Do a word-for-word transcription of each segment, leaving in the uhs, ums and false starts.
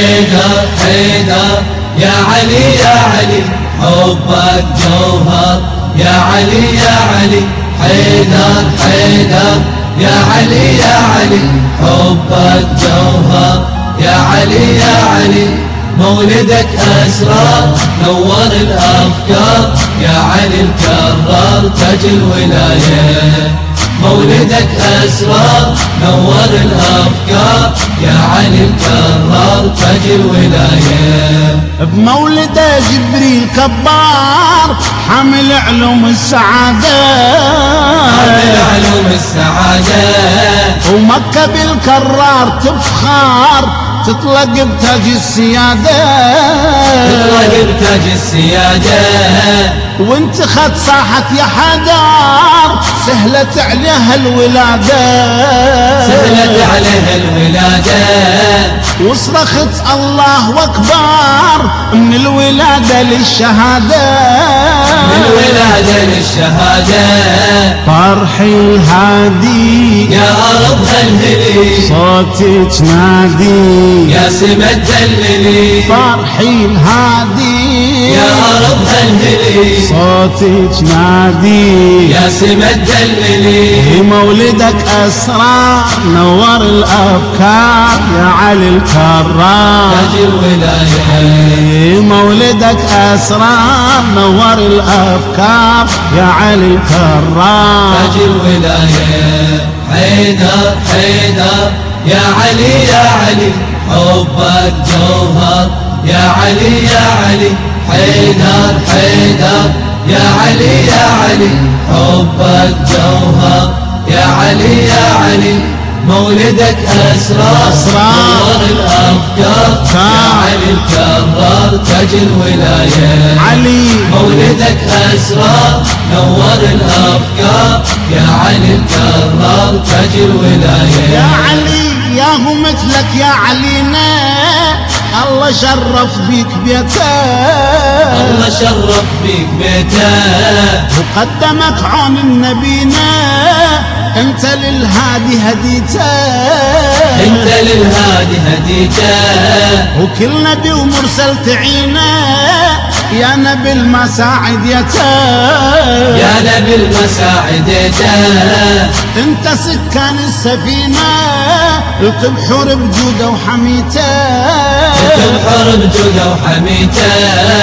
حيدر حيدر يا علي يا علي حبك جوهر يا علي يا علي حيدر حيدر يا علي يا علي حبك جوهر يا علي يا علي مولدك أسرار نور الأفكار يا علي الكرار تاج الولاية مولدك أسرار نور الأفكار يا علي الكرار تاج الولاية بمولده جبريل كبار حامل علوم السعادة حامل علوم السعادة ومكة بالكرار تفخار تطلق بتاج السيادة تطلق بتاج السيادة وانت خد صاحت يا حدار سهلت عليها الولادة سهلت عليها الولادة وصرخت الله أكبر من الولادة للشهادة من الولادة للشهادة فرحي الهادي يا أرض هلهلي صوتك نادي يا سما دللي فرحي الهادي يا أرض هلهلي صوتك نادي يا سما دللي مولدك أسرار نور الأفكار يا علي الكرار تاج الولاية مولدك أسرار نور الأفكار يا علي الكرار تاج الولاية حيدر حيدر يا علي يا علي حبك جوهر يا علي يا علي حيدر حيدر يا علي يا علي حبك جوهر يا علي يا علي مولدك أسرار نور الأفكار يا علي الكرار تاج الولاية علي مولدك أسرار نور الأفكار يا علي الكرار تاج الولاية يا علي يا هو مثلك يا علينا الله شرف بيك بيته الله شرف بيك بيته وقدمك عون النبينا انت للهادي هديته انت للهادي هديته وكل نبي ومرسل تعينه يا نبي المساعد يته يا نبي المساعد يته انت سكان السفينة تبحر بجودة وحميته تبحر بجودة وحميته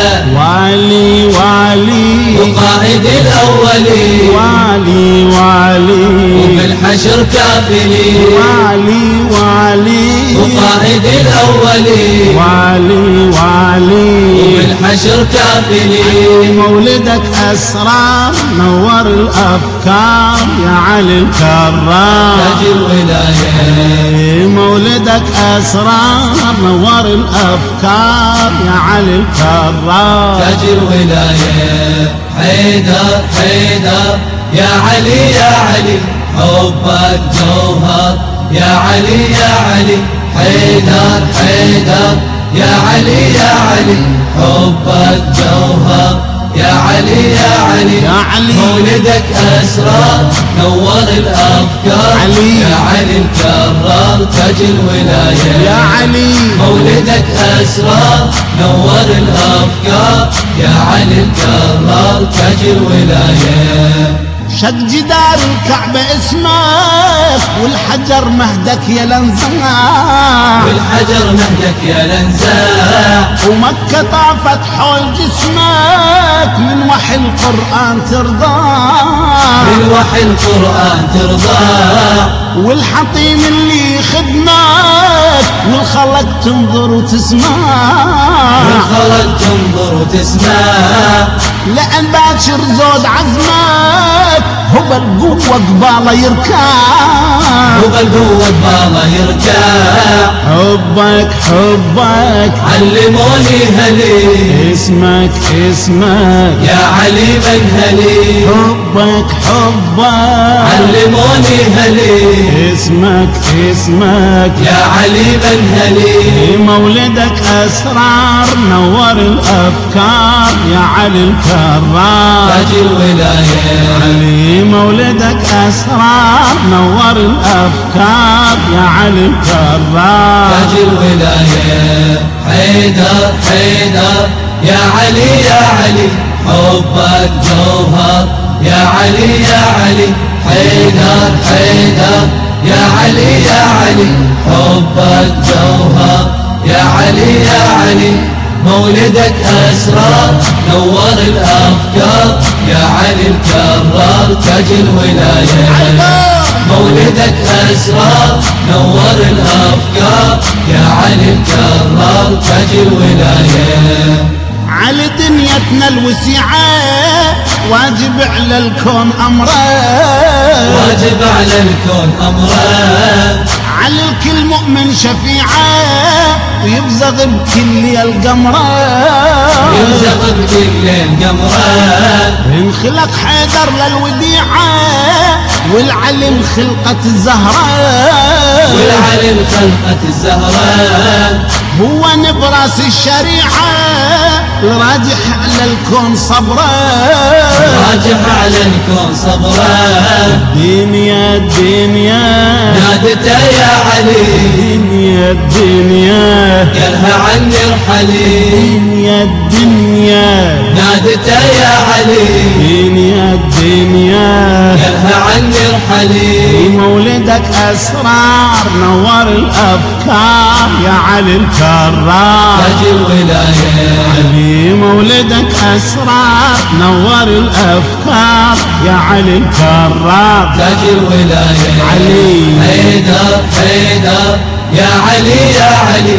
والي والي وقائد الأولي والي والي وبالحشر كافلي والي والي وقائد الأولي والي والي وبالحشر كافلي مولدك أسرار نور الأفكار يا علي الكرار تاج الولاية مولدك أسرار نور الأفكار يا علي الكرار تاج الولاية حيدر حيدر يا علي يا علي حبك جوهر يا علي يا علي حيدر حيدر يا علي يا علي حبك جوهر يا علي يا علي يا علي مولدك أسرار نور الأفكار علي يا علي الكرار تاج الولاية يا علي مولدك أسرار نور الأفكار يا علي الكرار تاج الولاية شق جدار الكعبة اسمك والحجر مهدك يا لنزاع والحجر مهدك يا لنزاع ومكة طافت حول جسمك من وحي القرآن ترضى من وحي القرآن ترضى والحطيم اللي خدمك والخلق تنظر وتسمع والخلق تنظر وتسمع لأن باكر زود عزمك هو بالقوة قباله يركع هو بالقوة قباله يركع حبك حبك علموني هلي اسمك اسمك يا علي من هلي حبك حبك علموني هلي اسمك اسمك يا علي من هلي مولدك أسرار نور الأفكار يا علي الكرار تاج الولاية علي مولدك أسرار نور الأفكار يا علي الكرار تاج الولاية حيدر حيدر يا علي يا علي حبك جوهر يا علي يا علي حيدر حيدر يا علي يا علي حبك جوهر يا علي يا علي مولدك أسرار نور الأفكار يا علي الكرار تاج الولاية مولدك أسرار نور الأفكار يا علي الكرار تاج الولاية على دنيتنا الوسيعة واجب على الكون أمره واجب على الكون أمره على الكل مؤمن شفيعة ويبزغ بكل القمرة يبزغ بكل القمرة انخلق حيدر للوديعة والعلم خلقة الزهرة والعلم خلقة الزهرة هو نبراس الشريعة الراجح على الكون صبره راجح على الكون صبره الدنيا الدنيا نادته يا علي الدنيا الدنيا قالها عني ارحلي الدنيا الدنيا نادته يا علي الدنيا الدنيا قالها عني ارحلي مولدك أسرار نور الأفكار يا علي الكرار تاج الولاية علي مولدك أسرار نور الأفكار يا علي الكرار تاج الولاية علي حيدر حيدر يا علي يا علي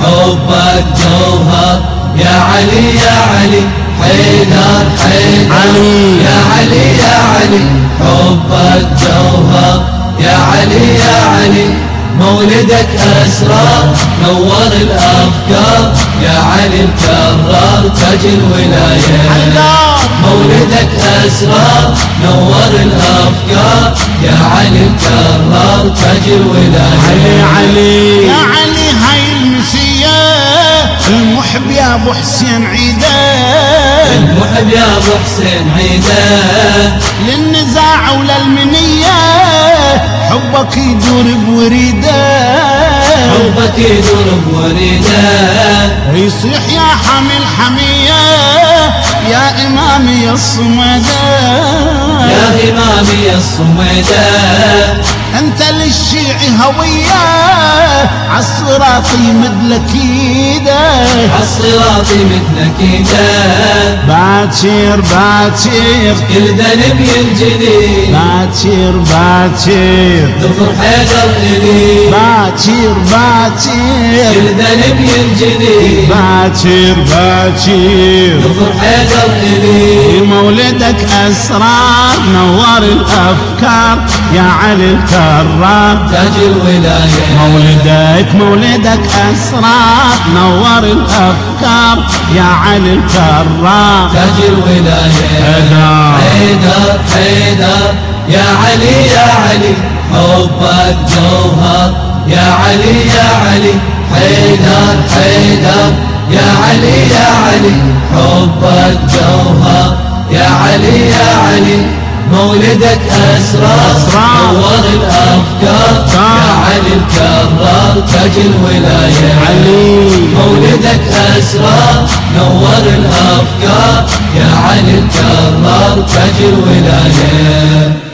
حبك جوهر يا علي يا علي حيدر حيدر علي يا علي يا علي حبك جوهر يا علي يا علي مولدك أسرار نور الأفكار يا علي الكرار تاج الولاية مولدك أسرار نور الأفكار يا علي الكرار تاج الولاية علي علي يا علي هاي المسية المحب يا ابو حسين عيده المحب يا ابو حسين عيده للنزاع وللمنية حبك يدور بوريده حبك يدور بوريده يصيح يا حامل حمية يا إمامي الصمدة يا إمامي الصمدة أنت للشيعي هوية عالصراط مثلك إيده عالصراط مثلك إيده باكر باكر كل ذنب ينجلي باكر باكر ظفر حيدر إلي باكر باكر كل ذنب ينجلي باكر باكر ظفر حيدر إلي مولدك أسرار نور الأفكار يا علي الكرار تاج الولاية مولدك مولدك أسرار نور الأفكار يا علي الكرار تاج الولاية حيدر حيدر حيدر يا علي يا علي حبك جوهر يا علي يا علي حيدر حيدر يا علي يا علي حبك جوهر يا علي يا علي مولدك أسرار نور الأفكار يا علي الكرار تاج الولاية علي مولدك أسرار نور الأفكار يا علي الكرار تاج الولاية